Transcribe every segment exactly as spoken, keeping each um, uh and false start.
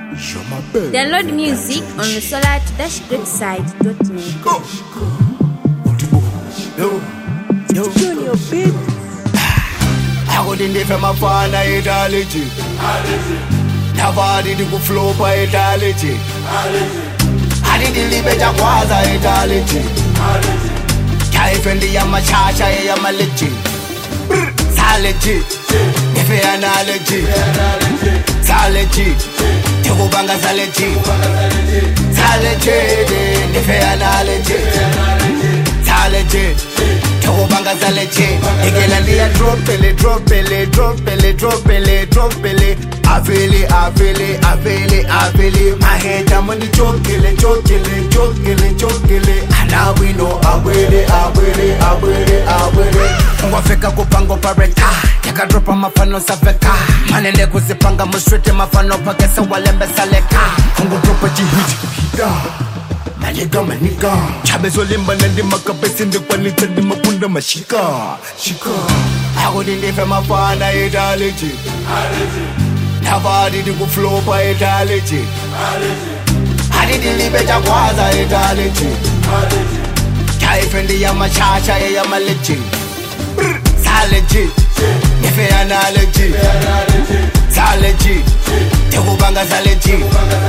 Download music on the solar dash great site dot net. Yo, yo, Junior big. I got in the from a fan of ideology. Never did you flow by ideology. I did the better was ideology. Can't find the yama chacha yama legit. Legit, if you are not legit, legit, Tekubanga legit, legit, if you are not legit, legit, Tekubanga legit. Again, drop it, drop it, drop it, drop it, drop it. I feel it, I feel it, I feel it, I feel it. My head, I'm on the choke, kill it, choke, kill it, choke, kill it, choke, kill it. And now we know I will it, I will it, I will it, I will it. Ngwafika kupango pareta Yaka dropa mafano saveka Manende kuzipanga mushriti mafano Pagesa walembe saleka Kongo dropa jihiti Maniga maniga Chabezo limba nandi makapesi Ndikwa nitandi mapunda mashika Shika Ako dindife mafana ideology Navadi diku flow pa ideology Hadi dilibe jakwaza ideology Kaifendi ya machacha ya maleji Legit, if you are not legit, legit, Tekubanga legit,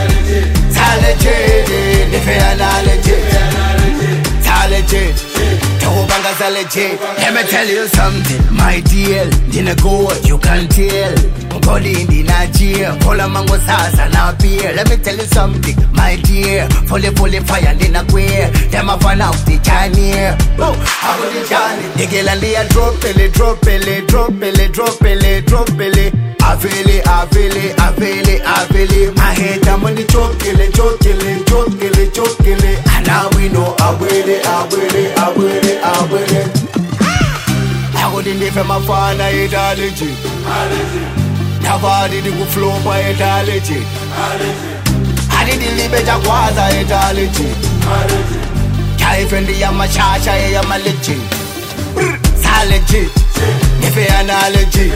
legit, if you are not legit, legit, Tekubanga legit. Let me tell you something, my dear, didn't go, you can tell. God in the Nigeria, Pola Mango Sasa now beer. Let me tell you something, my dear, fully fully fire in a queer. Them a fan out the Chinese. Oh, I got the Chinese. The girl and they drop it, drop it, drop it, drop it, drop it. I feel it, I feel it, I feel it, I feel it. My head, I'm on the choke, kill it, choke, kill it, choke, kill it, choke, kill it. And now we know I will it, I will it, I will it, I will it. I got in there from a fan of ideology. Never did you flow by ideology. I did the libe jakwaza ideology. Can't find the yama chacha yama legit. Legit, if you are not legit,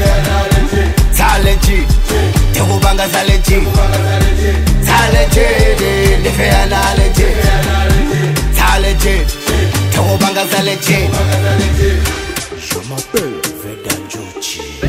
legit, Tekubanga legit, legit, if you are not legit, legit, Tekubanga legit. Je m'appelle Vedanjochi.